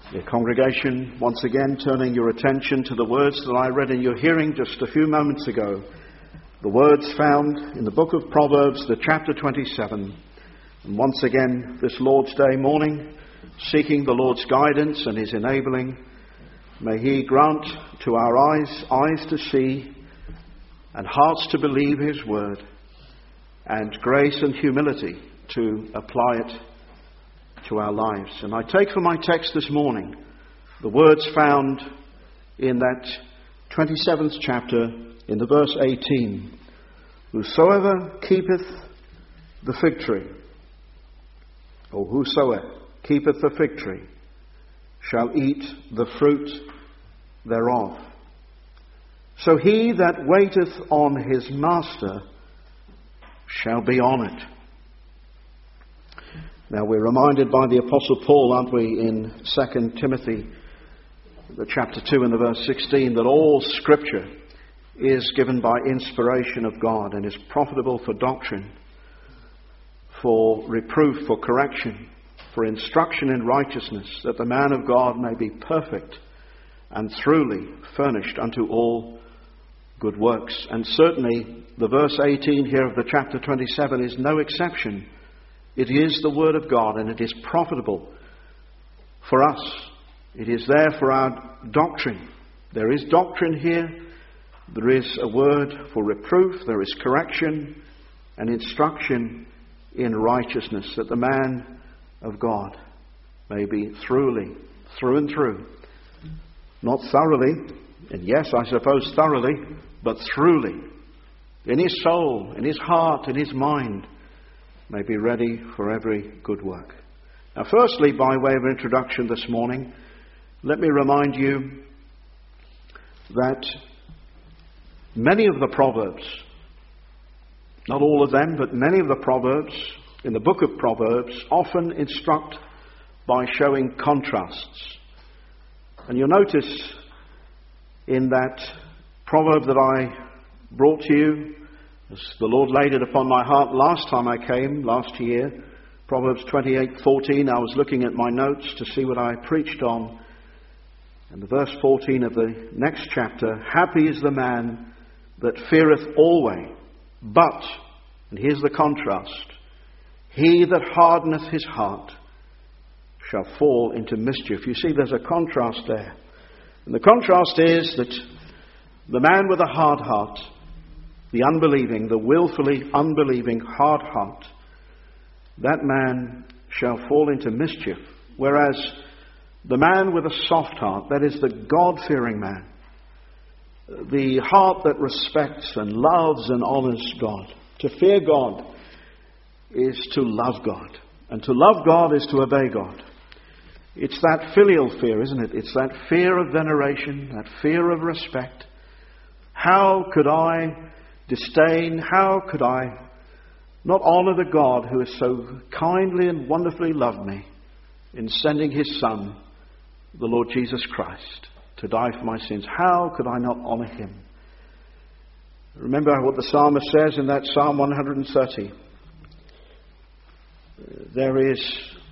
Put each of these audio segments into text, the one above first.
Dear congregation, once again turning your attention to the words that I read in your hearing just a few moments ago. The words found in the book of Proverbs, the chapter 27. And once again, this Lord's Day morning, seeking the Lord's guidance and His enabling, may He grant to our eyes to see and hearts to believe His word, and grace and humility to apply it to our lives. And I take for my text this morning the words found in that 27th chapter in the verse 18. Whosoever keepeth the fig tree, or whosoever keepeth the fig tree, shall eat the fruit thereof. So he that waiteth on his master shall be honoured. Now we're reminded by the Apostle Paul, aren't we, in 2 Timothy, the chapter 2 and the verse 16, that all Scripture is given by inspiration of God and is profitable for doctrine, for reproof, for correction, for instruction in righteousness, that the man of God may be perfect and thoroughly furnished unto all good works. And certainly the verse 18 here of the chapter 27 is no exception. It is the Word of God, and it is profitable for us. It is there for our doctrine. There is doctrine here. There is a word for reproof. There is correction and instruction in righteousness, that the man of God may be thoroughly, through and through, not thoroughly, and yes, I suppose thoroughly, but thoroughly, in his soul, in his heart, in his mind, may be ready for every good work. Now, firstly, by way of introduction this morning, let me remind you that many of the Proverbs, not all of them, but many of the Proverbs in the book of Proverbs often instruct by showing contrasts. And you'll notice in that proverb that I brought to you, as the Lord laid it upon my heart last time I came, last year, Proverbs 28:14, I was looking at my notes to see what I preached on. And the verse 14 of the next chapter, happy is the man that feareth always, but, and here's the contrast, he that hardeneth his heart shall fall into mischief. You see, there's a contrast there. And the contrast is that the man with a hard heart, the unbelieving, the willfully unbelieving hard heart, that man shall fall into mischief. Whereas the man with a soft heart, that is the God-fearing man, the heart that respects and loves and honours God. To fear God is to love God. And to love God is to obey God. It's that filial fear, isn't it? It's that fear of veneration, that fear of respect. How could I disdain, how could I not honour the God who has so kindly and wonderfully loved me in sending His Son, the Lord Jesus Christ, to die for my sins? How could I not honour Him? Remember what the psalmist says in that Psalm 130. There is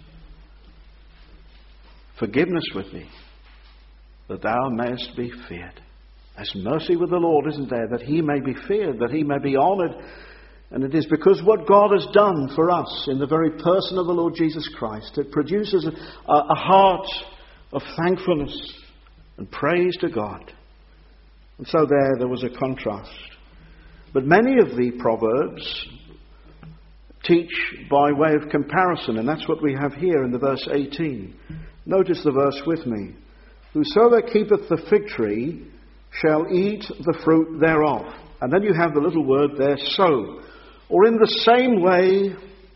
forgiveness with thee, that thou mayest be feared. There's mercy with the Lord, isn't there? That He may be feared, that He may be honoured. And it is because what God has done for us in the very person of the Lord Jesus Christ, it produces a heart of thankfulness and praise to God. And so there was a contrast. But many of the Proverbs teach by way of comparison, and that's what we have here in the verse 18. Notice the verse with me. Whosoever keepeth the fig tree shall eat the fruit thereof. And then you have the little word there, so. Or in the same way,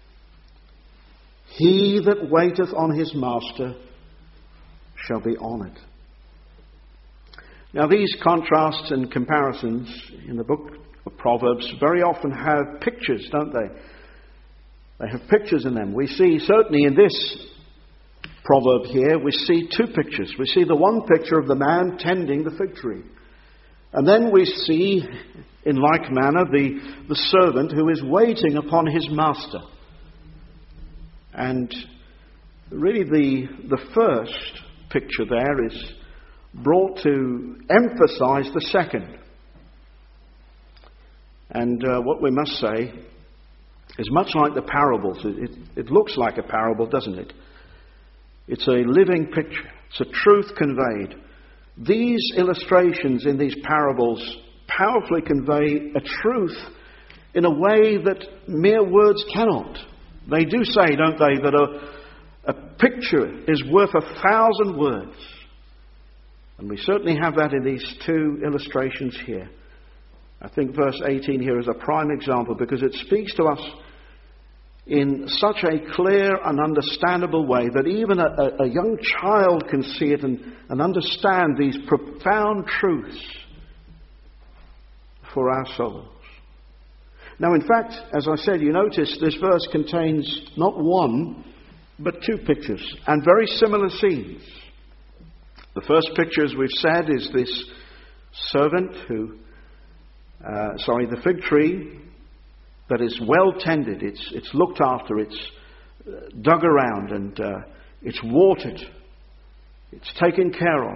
he that waiteth on his master shall be honoured. Now these contrasts and comparisons in the book of Proverbs very often have pictures, don't they? They have pictures in them. We see, certainly in this proverb here, we see two pictures. We see the one picture of the man tending the fig tree. And then we see, in like manner, the servant who is waiting upon his master. And really the first picture there is brought to emphasize the second. And what we must say is much like the parables. It looks like a parable, doesn't it? It's a living picture. It's a truth conveyed. These illustrations in these parables powerfully convey a truth in a way that mere words cannot. They do say, don't they, that a picture is worth 1,000 words. And we certainly have that in these two illustrations here. I think verse 18 here is a prime example because it speaks to us in such a clear and understandable way that even a young child can see it and understand these profound truths for our souls. Now, in fact, as I said, you notice this verse contains not one, but two pictures, and very similar scenes. The first picture, as we've said, is this servant the fig tree that is well tended, it's looked after, it's dug around, and it's watered, it's taken care of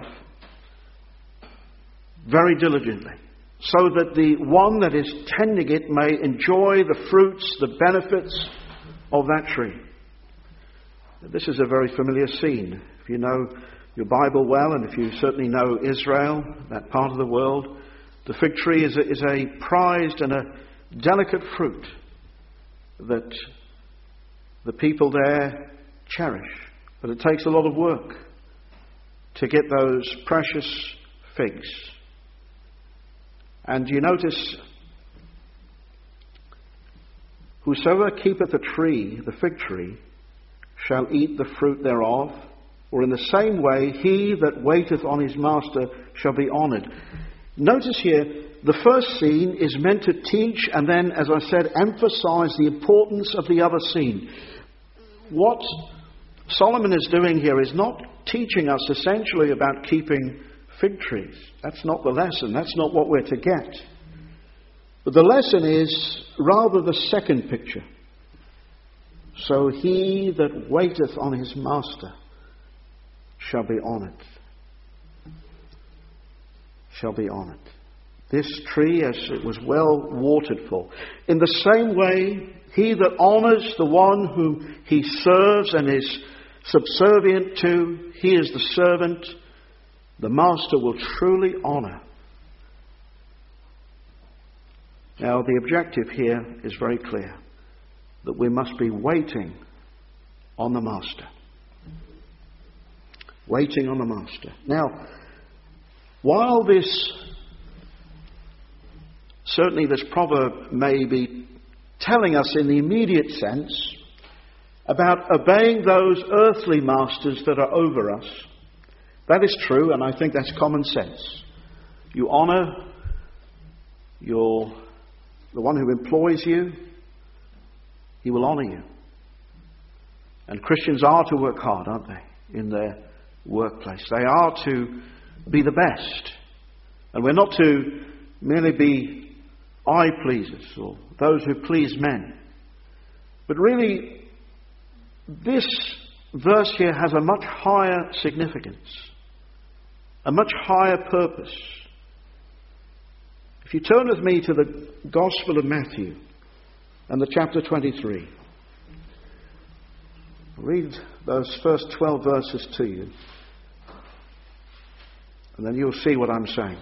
very diligently, so that the one that is tending it may enjoy the fruits, the benefits of that tree. This is a very familiar scene. If you know your Bible well, and if you certainly know Israel, that part of the world, the fig tree is a prized and a delicate fruit that the people there cherish. But it takes a lot of work to get those precious figs. And you notice, whosoever keepeth a tree, the fig tree, shall eat the fruit thereof. Or in the same way, he that waiteth on his master shall be honoured. Notice here, the first scene is meant to teach and then, as I said, emphasize the importance of the other scene. What Solomon is doing here is not teaching us essentially about keeping fig trees. That's not the lesson. That's not what we're to get. But the lesson is rather the second picture. So he that waiteth on his master shall be honoured. Shall be honoured. This tree, as it was well watered for. In the same way, he that honours the one whom he serves and is subservient to, he is the servant, the master will truly honour. Now, the objective here is very clear, that we must be waiting on the master. Waiting on the master. Now, while certainly this proverb may be telling us in the immediate sense about obeying those earthly masters that are over us, that is true, and I think that's common sense. You honour the one who employs you, he will honour you. And Christians are to work hard, aren't they, in their workplace. They are to be the best. And we're not to merely be eye pleasers or those who please men. But really, this verse here has a much higher significance, a much higher purpose. If you turn with me to the Gospel of Matthew and the chapter 23, I'll read those first 12 verses to you, and then you'll see what I'm saying.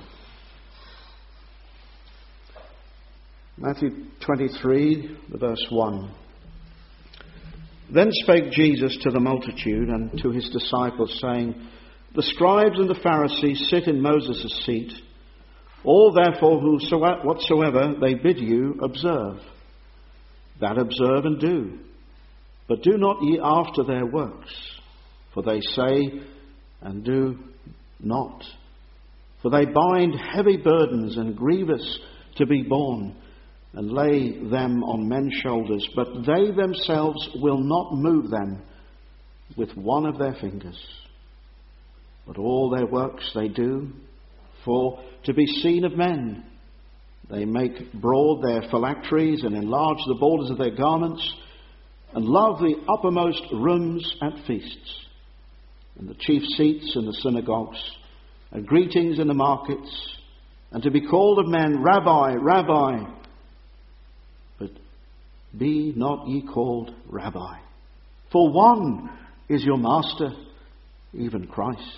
Matthew 23, verse 1. Then spake Jesus to the multitude and to his disciples, saying, The scribes and the Pharisees sit in Moses' seat. All therefore whatsoever they bid you, observe. That observe and do. But do not ye after their works, for they say and do not. For they bind heavy burdens and grievous to be borne, and lay them on men's shoulders, but they themselves will not move them with one of their fingers. But all their works they do for to be seen of men. They make broad their phylacteries and enlarge the borders of their garments, and love the uppermost rooms at feasts, and the chief seats and the synagogues, and greetings in the markets, and to be called of men, Rabbi, Rabbi. But be not ye called Rabbi, for one is your master, even Christ.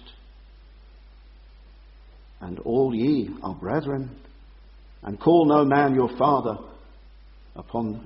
And all ye are brethren, and call no man your father upon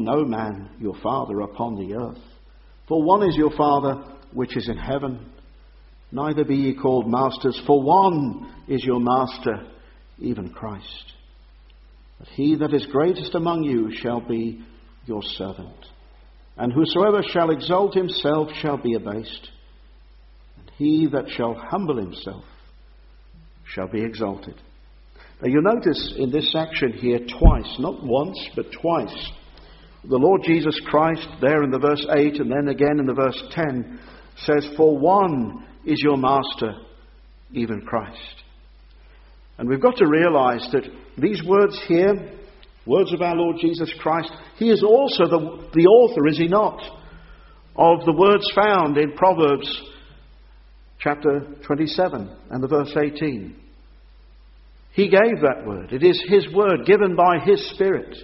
the earth. For one is your Father which is in heaven. Neither be ye called masters, for one is your master, even Christ. But he that is greatest among you shall be your servant. And whosoever shall exalt himself shall be abased, and he that shall humble himself shall be exalted. Now you notice in this section here twice, not once, but twice, the Lord Jesus Christ, there in the verse 8 and then again in the verse 10, says, for one is your master, even Christ. And we've got to realize that these words here, words of our Lord Jesus Christ, he is also the author, is he not, of the words found in Proverbs chapter 27 and the verse 18. He gave that word. It is his word given by his Spirit.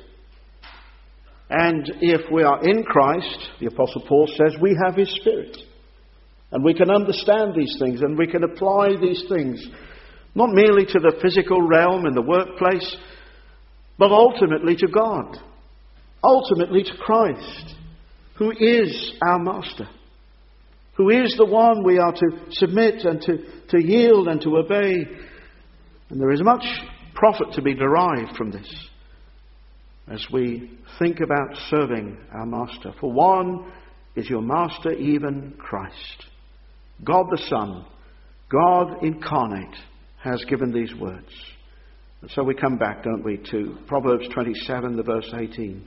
And if we are in Christ, the Apostle Paul says, we have his Spirit. And we can understand these things and we can apply these things, not merely to the physical realm in the workplace, but ultimately to God, ultimately to Christ, who is our Master, who is the one we are to submit and to yield and to obey. And there is much profit to be derived from this as we think about serving our Master. For one is your Master, even Christ. God the Son, God incarnate, has given these words. And so we come back, don't we, to Proverbs 27, the verse 18.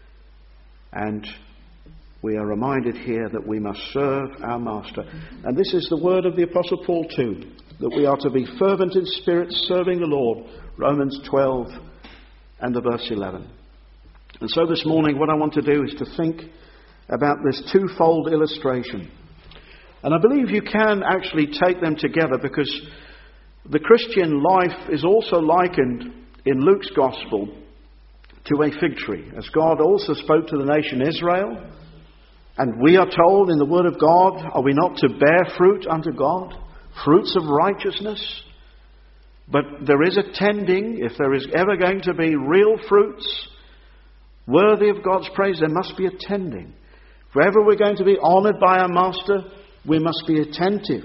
And we are reminded here that we must serve our Master. And this is the word of the Apostle Paul too, that we are to be fervent in spirit, serving the Lord. Romans 12 and the verse 11. And so this morning what I want to do is to think about this twofold illustration. And I believe you can actually take them together, because the Christian life is also likened in Luke's Gospel to a fig tree, as God also spoke to the nation Israel. And we are told in the Word of God, are we not to bear fruit unto God? Fruits of righteousness. But there is a tending. If there is ever going to be real fruits worthy of God's praise, there must be a tending. If ever we're going to be honoured by our Master, we must be attentive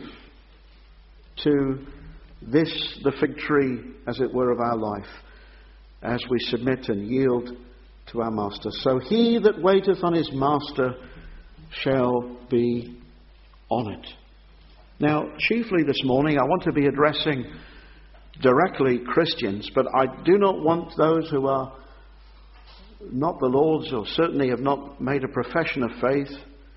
to this, the fig tree, as it were, of our life, as we submit and yield to our Master. So he that waiteth on his Master shall be honoured. Now, chiefly this morning, I want to be addressing directly Christians, but I do not want those who are not the Lord's, or certainly have not made a profession of faith,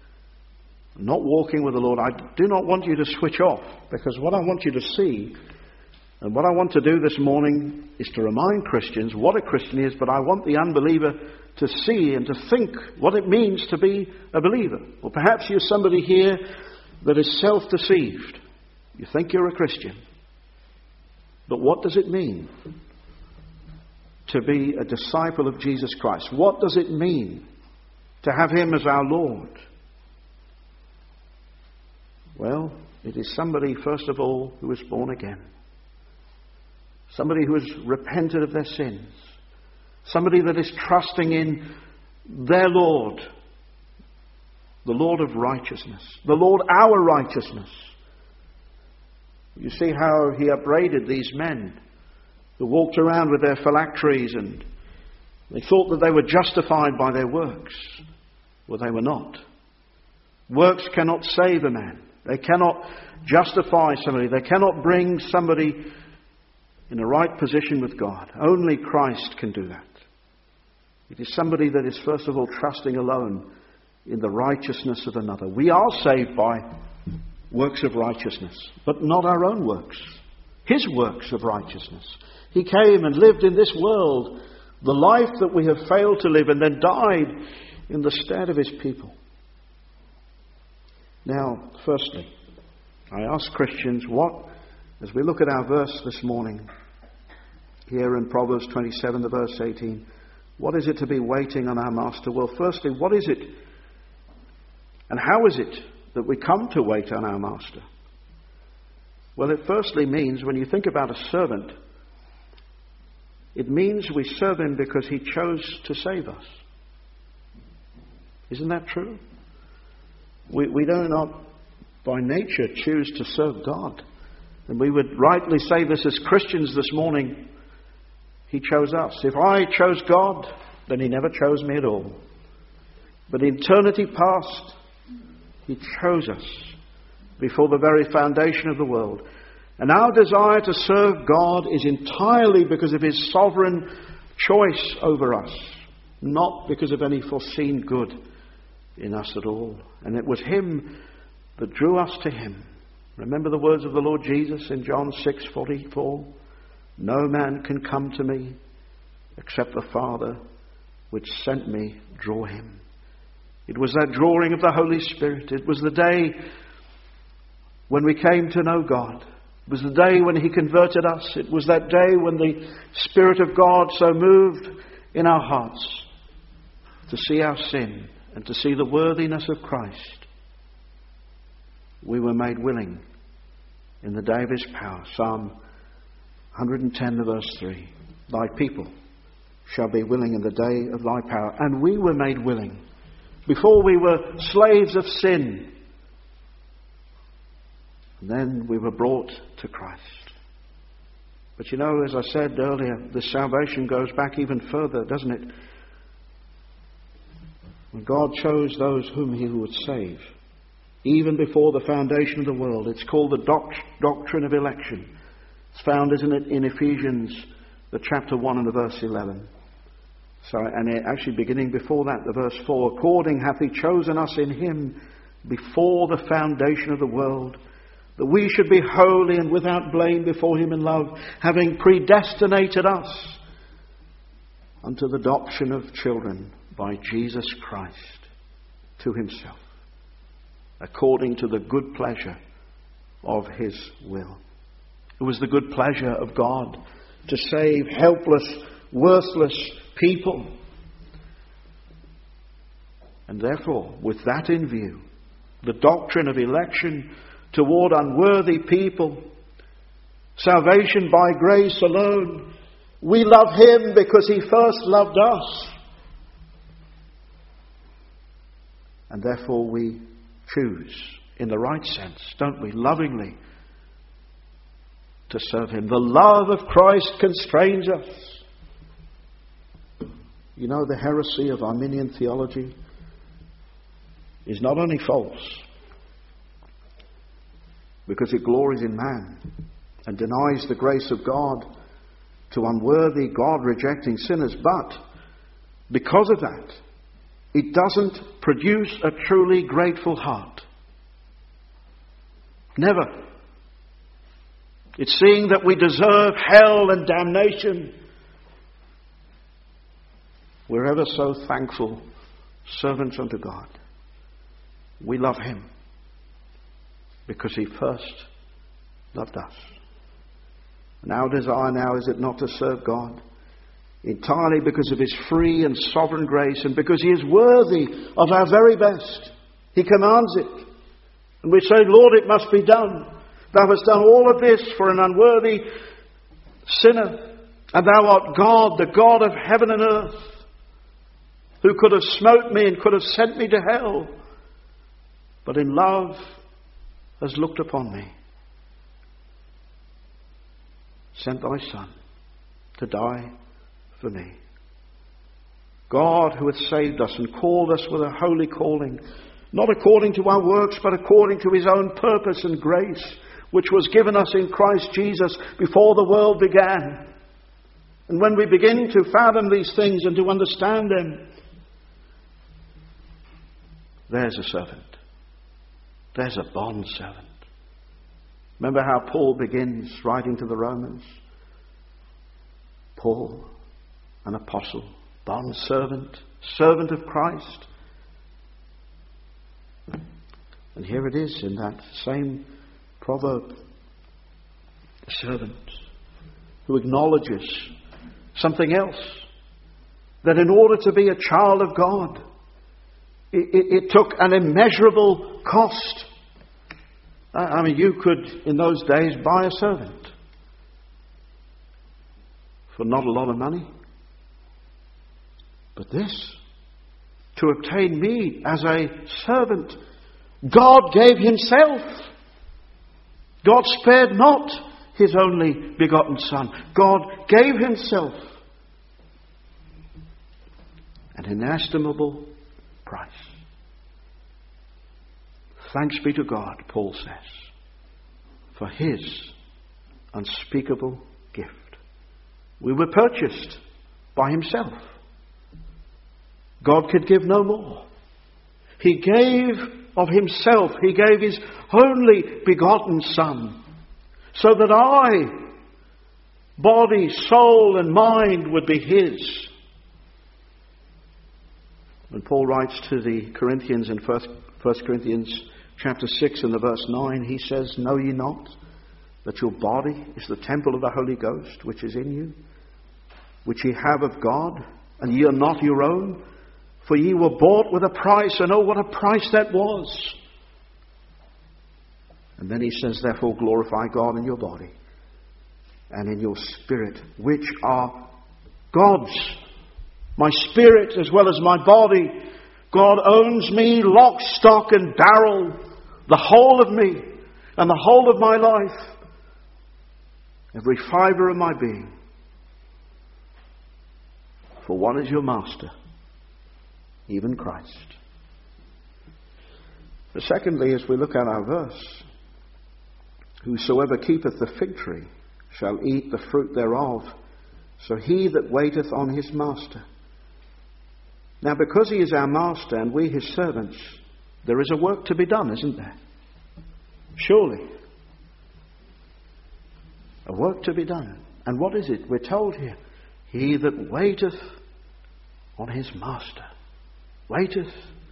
not walking with the Lord. I do not want you to switch off, because what I want you to see, and what I want to do this morning, is to remind Christians what a Christian is, but I want the unbeliever to see and to think what it means to be a believer. Or perhaps you're somebody here that is self-deceived. You think you're a Christian. But what does it mean to be a disciple of Jesus Christ? What does it mean to have him as our Lord? Well, it is somebody, first of all, who is born again. Somebody who has repented of their sins. Somebody that is trusting in their Lord, the Lord of righteousness, the Lord our righteousness. You see how he upbraided these men who walked around with their phylacteries and they thought that they were justified by their works. Well, they were not. Works cannot save a man. They cannot justify somebody. They cannot bring somebody in a right position with God. Only Christ can do that. It is somebody that is first of all trusting alone in the righteousness of another. We are saved by works of righteousness, but not our own works. His works of righteousness. He came and lived in this world the life that we have failed to live, and then died in the stead of his people. Now, firstly, I ask Christians, as we look at our verse this morning, here in Proverbs 27, the verse 18, what is it to be waiting on our Master? Well, firstly, what is it and how is it that we come to wait on our Master? Well, it firstly means, when you think about a servant, it means we serve him because he chose to save us. Isn't that true? We do not by nature choose to serve God. And we would rightly say this as Christians this morning. He chose us. If I chose God, then he never chose me at all. But in eternity past, he chose us before the very foundation of the world. And our desire to serve God is entirely because of his sovereign choice over us, not because of any foreseen good in us at all. And it was him that drew us to him. Remember the words of the Lord Jesus in John 6:44? No man can come to me except the Father which sent me draw him. It was that drawing of the Holy Spirit. It was the day when we came to know God. It was the day when he converted us. It was that day when the Spirit of God so moved in our hearts to see our sin and to see the worthiness of Christ. We were made willing in the day of his power. Psalm 110 verse 3. Thy people shall be willing in the day of thy power. And we were made willing before we were slaves of sin. And then we were brought to Christ. But you know, as I said earlier, the salvation goes back even further, doesn't it? When God chose those whom he would save, even before the foundation of the world. It's called the doctrine of election. It's found, isn't it, in Ephesians, the chapter 1 and the verse 11. Actually beginning before that, the verse 4. According hath he chosen us in him before the foundation of the world, that we should be holy and without blame before him in love, having predestinated us unto the adoption of children by Jesus Christ to himself, according to the good pleasure of his will. It was the good pleasure of God to save helpless, worthless people. And therefore, with that in view, the doctrine of election toward unworthy people, salvation by grace alone, we love him because he first loved us. And therefore we choose, in the right sense, don't we, lovingly, to serve him. The love of Christ constrains us. You know, the heresy of Arminian theology is not only false, because it glories in man and denies the grace of God to unworthy, God-rejecting sinners, but because of that, it doesn't produce a truly grateful heart. Never. It's seeing that we deserve hell and damnation. We're ever so thankful servants unto God. We love him because he first loved us. And our desire now, is it not to serve God? Entirely because of his free and sovereign grace, and because he is worthy of our very best. He commands it. And we say, Lord, it must be done. Thou hast done all of this for an unworthy sinner. And thou art God, the God of heaven and earth, who could have smote me and could have sent me to hell, but in love has looked upon me. Sent thy Son to die for me. God, who hath saved us and called us with a holy calling, not according to our works, but according to his own purpose and grace, which was given us in Christ Jesus before the world began. And when we begin to fathom these things and to understand them, there's a servant. There's a bond servant. Remember how Paul begins writing to the Romans? Paul, an apostle, bond servant, servant of Christ. And here it is in that same proverb. A servant who acknowledges something else. That in order to be a child of God, it took an immeasurable cost. I mean, you could, in those days, buy a servant for not a lot of money. But this, to obtain me as a servant, God gave himself. God spared not his only begotten Son. God gave himself. An inestimable price. Thanks be to God, Paul says, for his unspeakable gift. We were purchased by himself. God could give no more. He gave of himself. He gave his only begotten Son, so that I, body, soul and mind, would be his. When Paul writes to the Corinthians in 1 Corinthians chapter 6 and the verse 9, he says, "Know ye not that your body is the temple of the Holy Ghost, which is in you, which ye have of God, and ye are not your own? For ye were bought with a price." And oh, what a price that was. And then he says, "Therefore glorify God in your body and in your spirit, which are God's." My spirit as well as my body. God owns me, lock, stock and barrel. The whole of me and the whole of my life. Every fibre of my being. For one is your master, even Christ. But secondly, as we look at our verse, "Whosoever keepeth the fig tree shall eat the fruit thereof, so he that waiteth on his master." Now, because he is our master and we his servants, there is a work to be done, isn't there? Surely. A work to be done. And what is it? We're told here, he that waiteth on his master. Waiteth.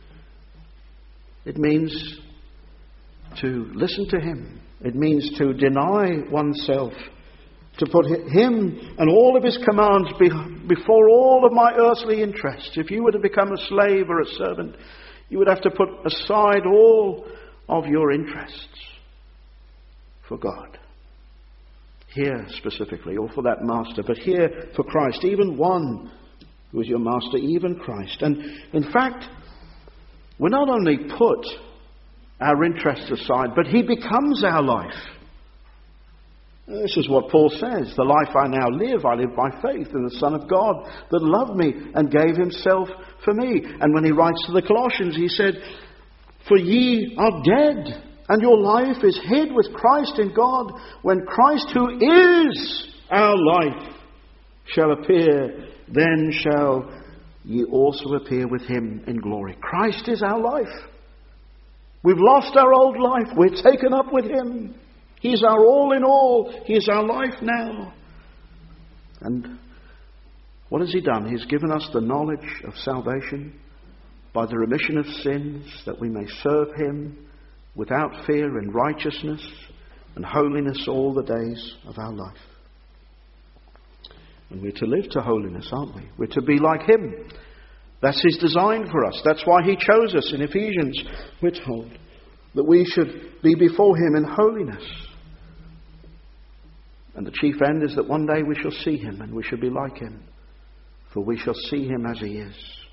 It means to listen to him. It means to deny oneself. To put him and all of his commands before all of my earthly interests. If you were to become a slave or a servant, you would have to put aside all of your interests for God. Here specifically, or for that master, but here for Christ. Even one who is your master, even Christ. And in fact, we not only put our interests aside, but he becomes our life. This is what Paul says. "The life I now live, I live by faith in the Son of God that loved me and gave himself for me." And when he writes to the Colossians, he said, "For ye are dead, and your life is hid with Christ in God. When Christ, who is our life, shall appear, then shall ye also appear with him in glory." Christ is our life. We've lost our old life. We're taken up with him. He's our all in all. He is our life now. And what has he done? He's given us the knowledge of salvation by the remission of sins, that we may serve him without fear in righteousness and holiness all the days of our life. And we're to live to holiness, aren't we? We're to be like him. That's his design for us. That's why he chose us. In Ephesians, we're told that we should be before him in holiness. And the chief end is that one day we shall see him and we shall be like him, for we shall see him as he is.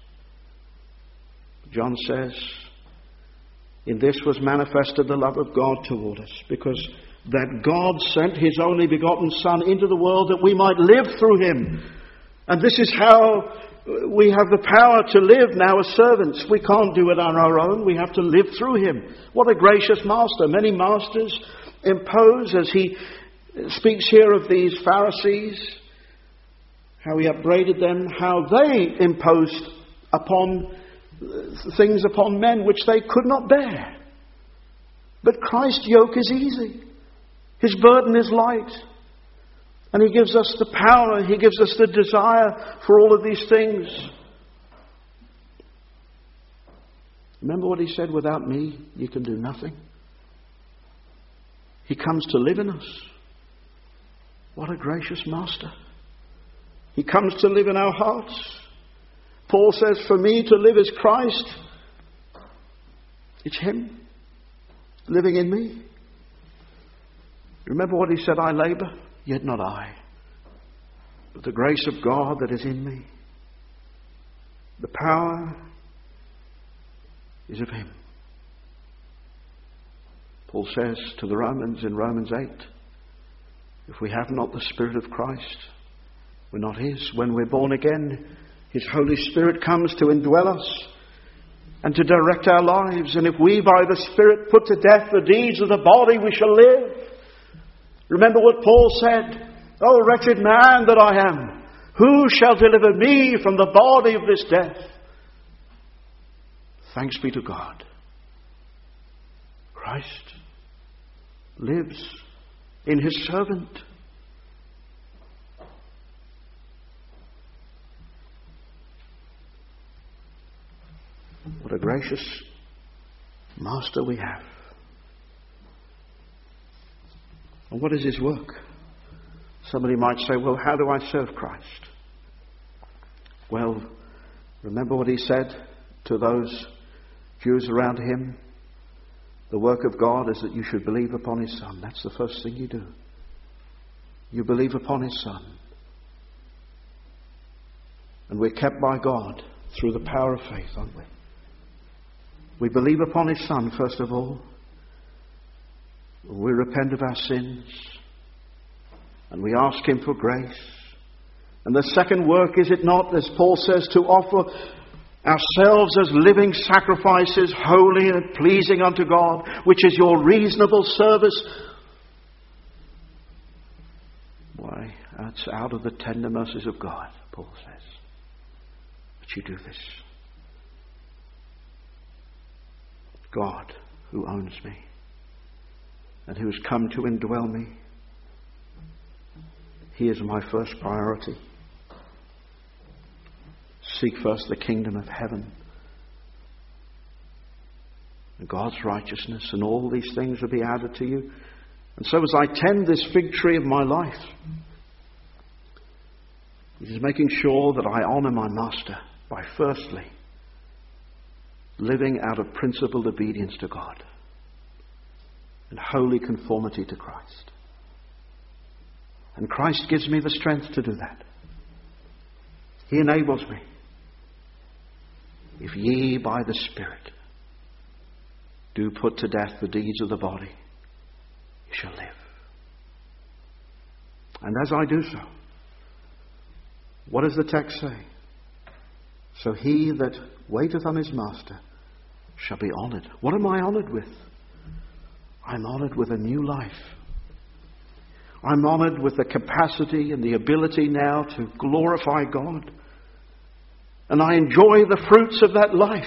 John says, "In this was manifested the love of God toward us, because that God sent his only begotten Son into the world that we might live through him." And this is how we have the power to live now as servants. We can't do it on our own. We have to live through him. What a gracious master. Many masters impose, as he speaks here of these Pharisees, how he upbraided them, how they imposed upon things upon men which they could not bear. But Christ's yoke is easy. His burden is light. And he gives us the power, he gives us the desire for all of these things. Remember what he said, "Without me, you can do nothing." He comes to live in us. What a gracious Master. He comes to live in our hearts. Paul says, for me to live is Christ. It's Him living in me. Remember what he said, I labour, yet not I, but the grace of God that is in me. The power is of Him. Paul says to the Romans in Romans 8, if we have not the Spirit of Christ, we're not His. When we're born again, His Holy Spirit comes to indwell us and to direct our lives. And if we by the Spirit put to death the deeds of the body, we shall live. Remember what Paul said, O wretched man that I am, who shall deliver me from the body of this death? Thanks be to God. Christ lives in His servant. What a gracious Master we have. And what is His work? Somebody might say, well, how do I serve Christ? Well, remember what He said to those Jews around Him? The work of God is that you should believe upon His Son. That's the first thing you do. You believe upon His Son. And we're kept by God through the power of faith, aren't we? We believe upon His Son, first of all. We repent of our sins. And we ask Him for grace. And the second work, is it not, as Paul says, to offer ourselves as living sacrifices, holy and pleasing unto God, which is your reasonable service? Why, that's out of the tender mercies of God, Paul says, that you do this. God, who owns me and who has come to indwell me, He is my first priority. Seek first the kingdom of heaven and God's righteousness, and all these things will be added to you. And so as I tend this fig tree of my life, it is making sure that I honour my Master by firstly living out of principled obedience to God and holy conformity to Christ. And Christ gives me the strength to do that. He enables me. If ye by the Spirit do put to death the deeds of the body, you shall live. And as I do so, what does the text say? So he that waiteth on his Master shall be honoured. What am I honoured with? I'm honoured with a new life. I'm honoured with the capacity and the ability now to glorify God. And I enjoy the fruits of that life.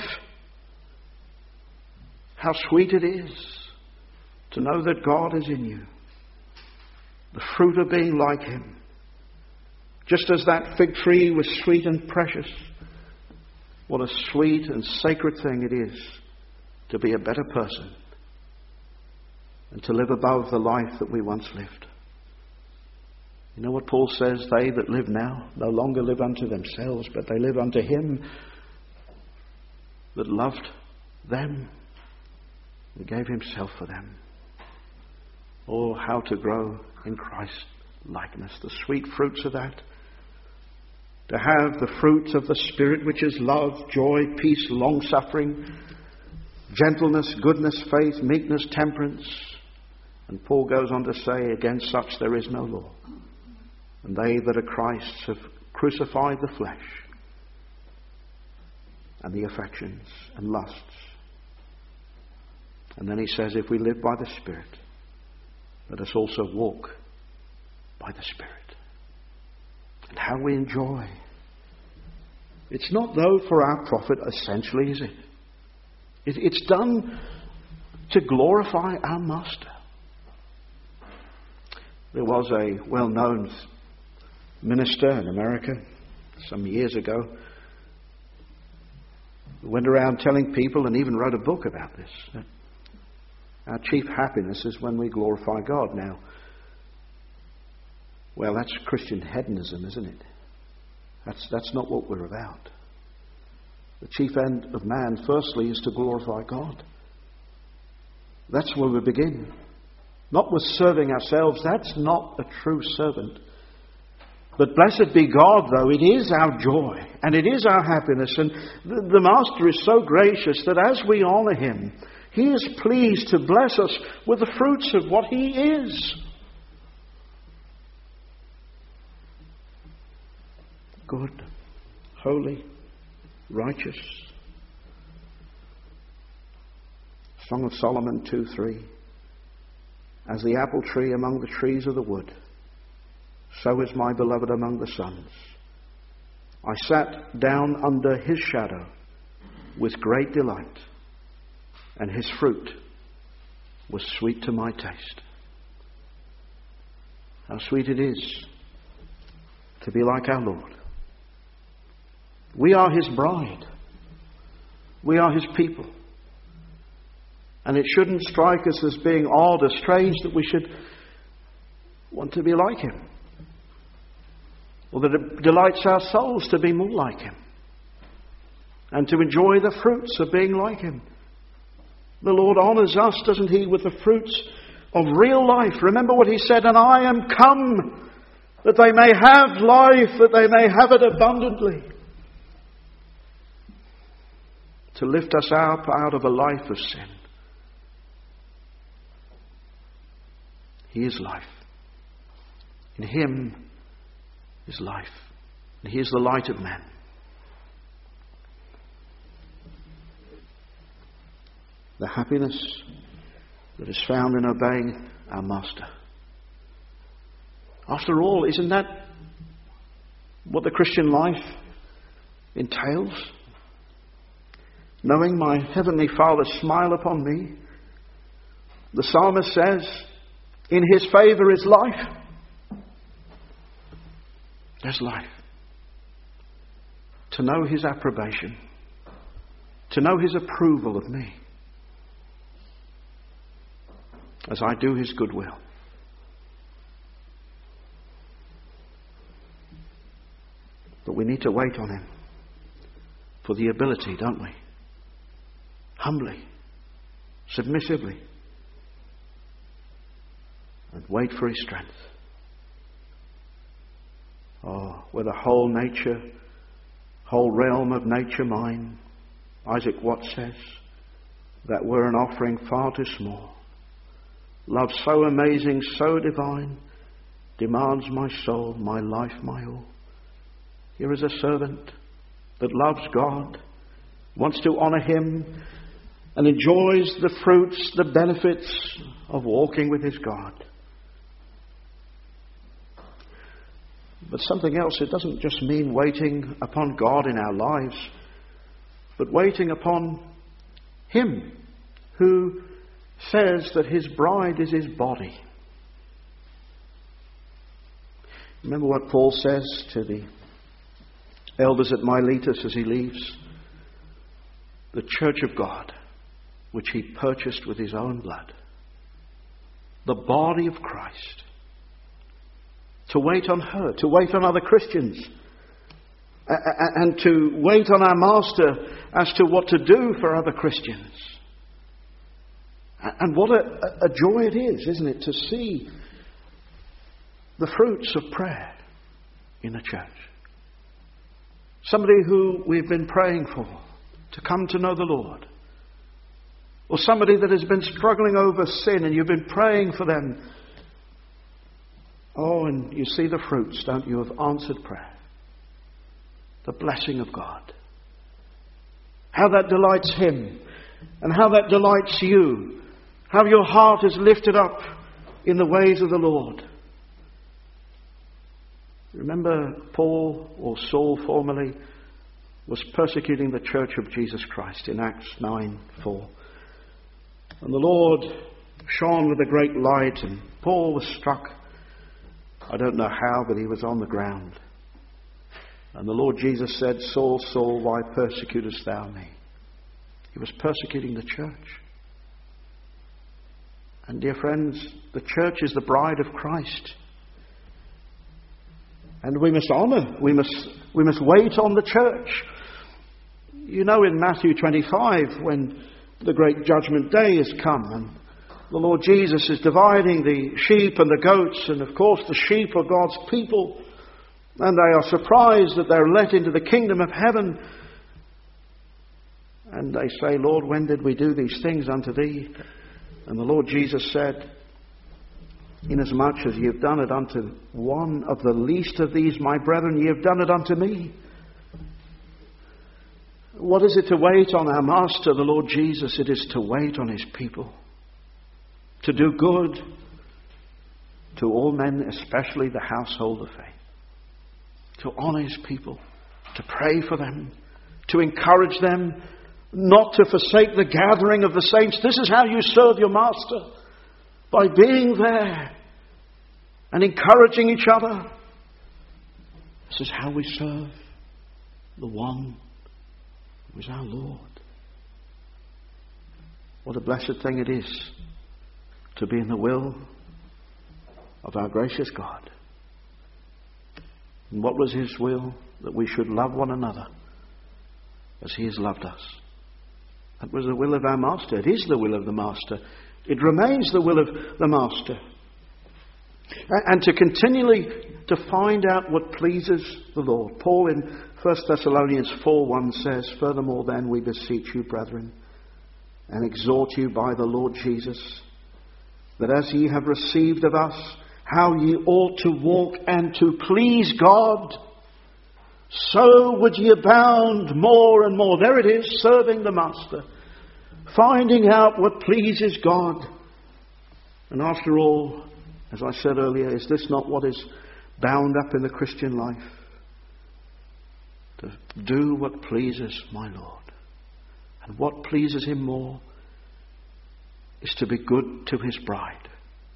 How sweet it is to know that God is in you. The fruit of being like Him. Just as that fig tree was sweet and precious, what a sweet and sacred thing it is to be a better person and to live above the life that we once lived. You know what Paul says? They that live now no longer live unto themselves, but they live unto Him that loved them and gave Himself for them. Oh, how to grow in Christ's likeness. The sweet fruits of that. To have the fruits of the Spirit, which is love, joy, peace, long-suffering, gentleness, goodness, faith, meekness, temperance. And Paul goes on to say, against such there is no law. And they that are Christ's have crucified the flesh and the affections and lusts. And then he says, if we live by the Spirit, let us also walk by the Spirit. And how we enjoy. It's not, though, for our profit, essentially, is it? It's done to glorify our Master. There was a well-known minister in America some years ago who went around telling people, and even wrote a book about this, that Our chief happiness is when we glorify God. Now, well, that's Christian hedonism, isn't it? That's not what we're about. The chief end of man, firstly, is to glorify God. That's where we begin. Not with serving ourselves. That's not a true servant. But blessed be God, though, it is our joy and it is our happiness. And the Master is so gracious that as we honour Him, He is pleased to bless us with the fruits of what He is. Good, holy, righteous. Song of Solomon 2:3. As the apple tree among the trees of the wood, so is my beloved among the sons. I sat down under His shadow with great delight, and His fruit was sweet to my taste. How sweet it is to be like our Lord. We are His bride. We are His people. And it shouldn't strike us as being odd or strange that we should want to be like Him. Or that it delights our souls to be more like Him. And to enjoy the fruits of being like Him. The Lord honours us, doesn't He, with the fruits of real life. Remember what He said, and I am come that they may have life, that they may have it abundantly. To lift us up out of a life of sin. He is life. In Him is life. And He is the light of men. The happiness that is found in obeying our Master. After all, isn't that what the Christian life entails? Knowing my Heavenly Father smile upon me. The psalmist says, in His favour is life. There's life. To know His approbation. To know His approval of me. As I do His good will. But we need to wait on Him. For the ability, don't we? Humbly. Submissively. And wait for His strength. Oh, with a whole nature, whole realm of nature mine, Isaac Watts says, that were an offering far too small. Love so amazing, so divine, demands my soul, my life, my all. Here is a servant that loves God, wants to honour Him, and enjoys the fruits, the benefits of walking with his God. But something else, it doesn't just mean waiting upon God in our lives, but waiting upon Him who says that His bride is His body. Remember what Paul says to the elders at Miletus as he leaves? The church of God, which He purchased with His own blood. The body of Christ. To wait on her, to wait on other Christians, and to wait on our Master as to what to do for other Christians. And what a joy it is, isn't it, to see the fruits of prayer in the church. Somebody who we've been praying for to come to know the Lord. Or somebody that has been struggling over sin and you've been praying for them. Oh, and you see the fruits, don't you, of answered prayer. The blessing of God. How that delights Him. And how that delights you. How your heart is lifted up in the ways of the Lord. Remember Paul, or Saul formerly, was persecuting the church of Jesus Christ in Acts 9:4. And the Lord shone with a great light and Paul was struck. I don't know how, but he was on the ground. And the Lord Jesus said, Saul, Saul, why persecutest thou me? He was persecuting the church. And dear friends, the church is the bride of Christ. And we must honour, we must wait on the church. You know, in Matthew 25, when the great judgment day has come and the Lord Jesus is dividing the sheep and the goats, and of course the sheep are God's people, and they are surprised that they're let into the kingdom of heaven. And they say, Lord, when did we do these things unto thee? And the Lord Jesus said, inasmuch as ye have done it unto one of the least of these my brethren, ye have done it unto me. What is it to wait on our Master, the Lord Jesus? It is to wait on his people, to do good to all men, especially the household of faith, to honour his people, to pray for them, to encourage them, not to forsake the gathering of the saints. This is how you serve your Master, by being there and encouraging each other. This is how we serve the one who is our Lord. What a blessed thing it is to be in the will of our gracious God. And what was his will? That we should love one another as he has loved us. That was the will of our Master. It is the will of the Master. It remains the will of the Master. And to continually to find out what pleases the Lord. Paul in 1 Thessalonians 4:1 says, furthermore then we beseech you, brethren, and exhort you by the Lord Jesus, that as ye have received of us how ye ought to walk and to please God, so would ye abound more and more. There it is, serving the Master, finding out what pleases God. And after all, as I said earlier, is this not what is bound up in the Christian life? To do what pleases my Lord. And what pleases him more is to be good to his bride.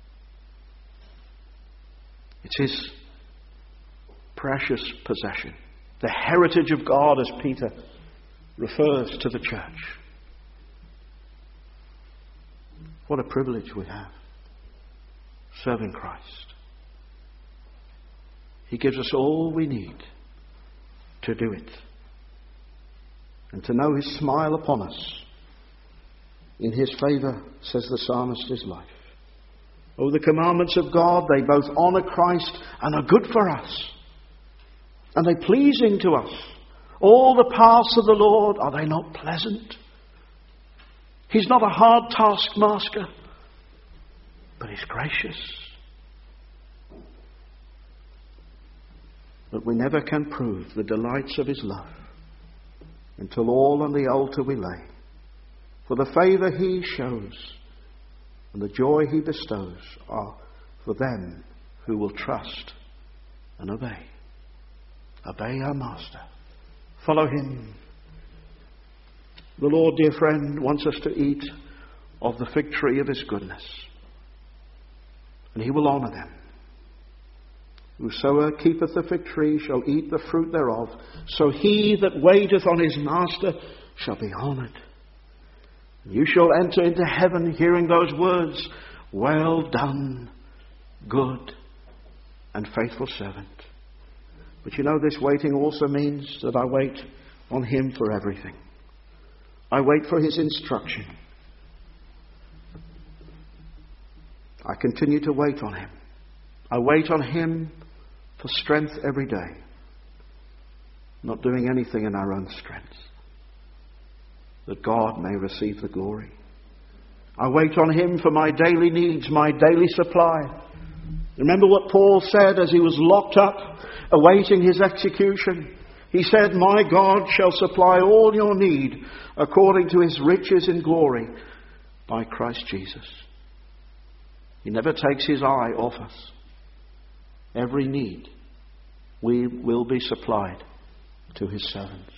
It's his precious possession. The heritage of God, as Peter refers to the church. What a privilege we have, serving Christ. He gives us all we need to do it. And to know his smile upon us. In his favour, says the psalmist, is life. Oh, the commandments of God, they both honour Christ and are good for us. And they're pleasing to us. All the paths of the Lord, are they not pleasant? He's not a hard taskmaster, but he's gracious. But we never can prove the delights of his love until all on the altar we lay. For the favour he shows and the joy he bestows are for them who will trust and obey. Obey our Master. Follow him. The Lord, dear friend, wants us to eat of the fig tree of his goodness. And he will honour them. Whosoever keepeth the fig tree shall eat the fruit thereof. So he that waiteth on his Master shall be honoured. You shall enter into heaven hearing those words, well done, good and faithful servant. But you know, this waiting also means that I wait on him for everything. I wait for his instruction. I continue to wait on him. I wait on him for strength every day. Not doing anything in our own strength, that God may receive the glory. I wait on him for my daily needs, my daily supply. Remember what Paul said as he was locked up, awaiting his execution. He said, my God shall supply all your need according to his riches in glory by Christ Jesus. He never takes his eye off us. Every need we will be supplied to his servants.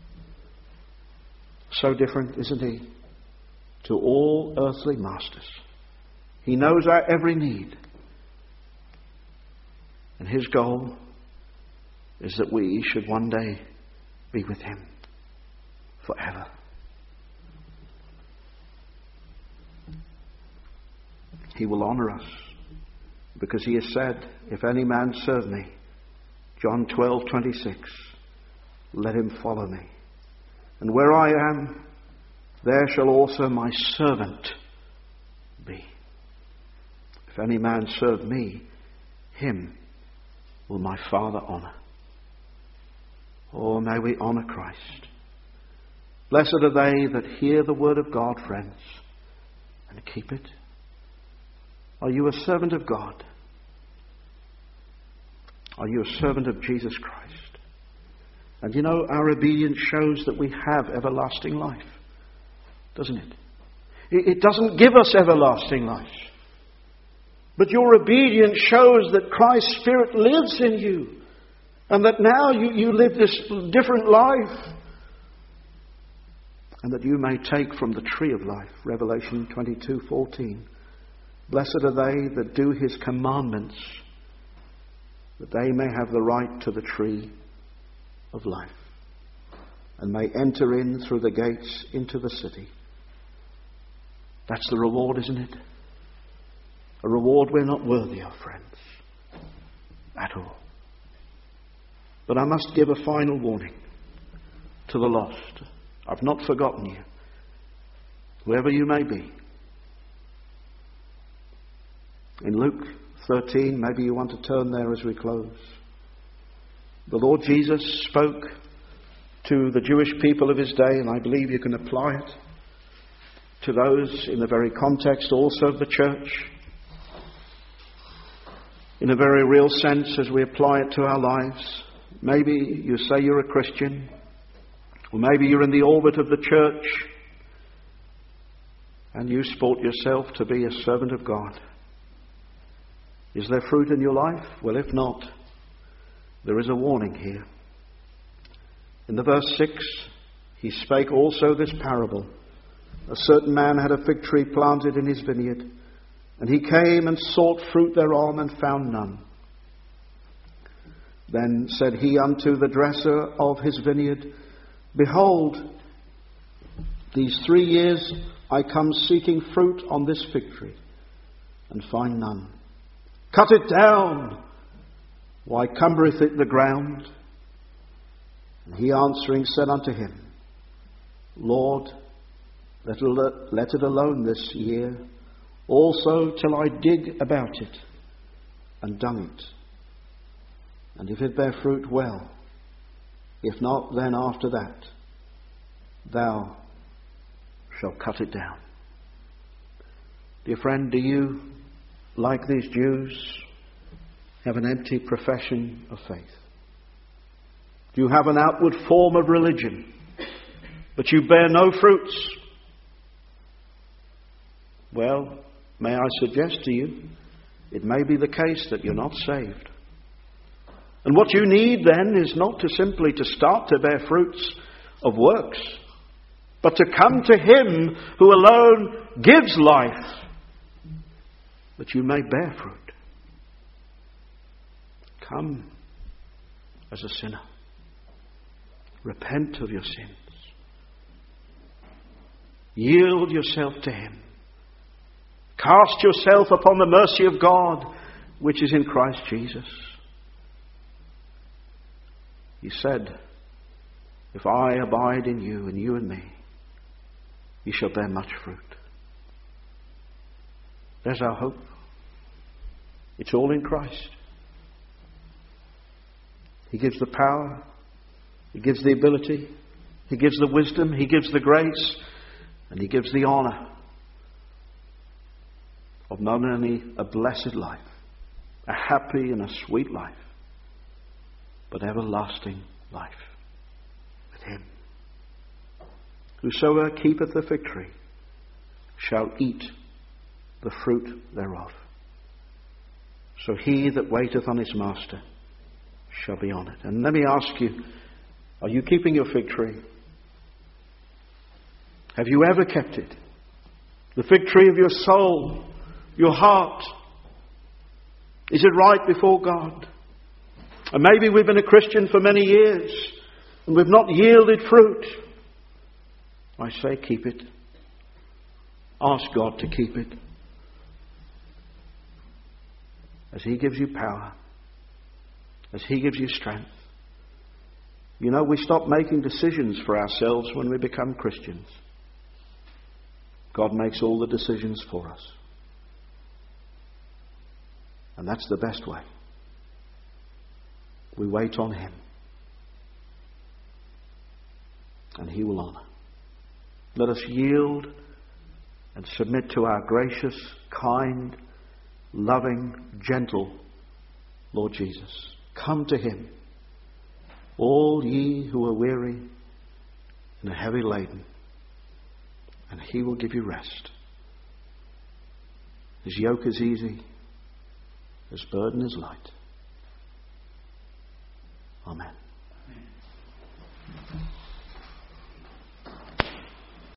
So different, isn't he, to all earthly masters. He knows our every need. And his goal is that we should one day be with him forever. He will honour us, because He has said, if any man serve me, John 12:26, let him follow me. And where I am, there shall also my servant be. If any man serve me, him will my Father honour. Oh, may we honour Christ. Blessed are they that hear the word of God, friends, and keep it. Are you a servant of God? Are you a servant of Jesus Christ? And you know, our obedience shows that we have everlasting life, doesn't it? It doesn't give us everlasting life. But your obedience shows that Christ's Spirit lives in you, and that now you live this different life, and that you may take from the tree of life. Revelation 22:14. Blessed are they that do His commandments, that they may have the right to the tree of life, and may enter in through the gates into the city. That's the reward, isn't it? A reward we're not worthy of, friends, at all. But I must give a final warning to the lost. I've not forgotten you, whoever you may be. In Luke 13, maybe you want to turn there as we close. The Lord Jesus spoke to the Jewish people of His day, and I believe you can apply it to those in the very context also of the church, in a very real sense as we apply it to our lives. Maybe you say you're a Christian, or maybe you're in the orbit of the church and you sport yourself to be a servant of God. Is there fruit in your life? Well, if not, there is a warning here. In the verse 6, He spake also this parable. A certain man had a fig tree planted in his vineyard, and he came and sought fruit thereof, and found none. Then said he unto the dresser of his vineyard, Behold, these 3 years I come seeking fruit on this fig tree, and find none. Cut it down. Why cumbereth it the ground? And he answering said unto him, Lord, let it alone this year, also till I dig about it, and dung it. And if it bear fruit, well. If not, then after that, thou shalt cut it down. Dear friend, do you, like these Jews, have an empty profession of faith? Do you have an outward form of religion, but you bear no fruits? Well, may I suggest to you, it may be the case that you're not saved. And what you need then is not to simply to start to bear fruits of works, but to come to Him who alone gives life, that you may bear fruit. Come as a sinner. Repent of your sins. Yield yourself to Him. Cast yourself upon the mercy of God, which is in Christ Jesus. He said, If I abide in you and you in me, ye shall bear much fruit. There's our hope. It's all in Christ. He gives the power. He gives the ability. He gives the wisdom. He gives the grace. And He gives the honour of not only a blessed life, a happy and a sweet life, but everlasting life with Him. Whosoever keepeth the fig tree shall eat the fruit thereof. So he that waiteth on his master shall be honoured. And let me ask you, are you keeping your fig tree? Have you ever kept it? The fig tree of your soul, your heart. Is it right before God? And maybe we've been a Christian for many years and we've not yielded fruit. I say keep it. Ask God to keep it. as He gives you power, as He gives you strength. You know, we stop making decisions for ourselves when we become Christians. God makes all the decisions for us. And that's the best way. We wait on Him. And He will honour. Let us yield and submit to our gracious, kind, loving, gentle Lord Jesus. Come to Him, all ye who are weary and are heavy laden, and He will give you rest. His yoke is easy, His burden is light. Amen.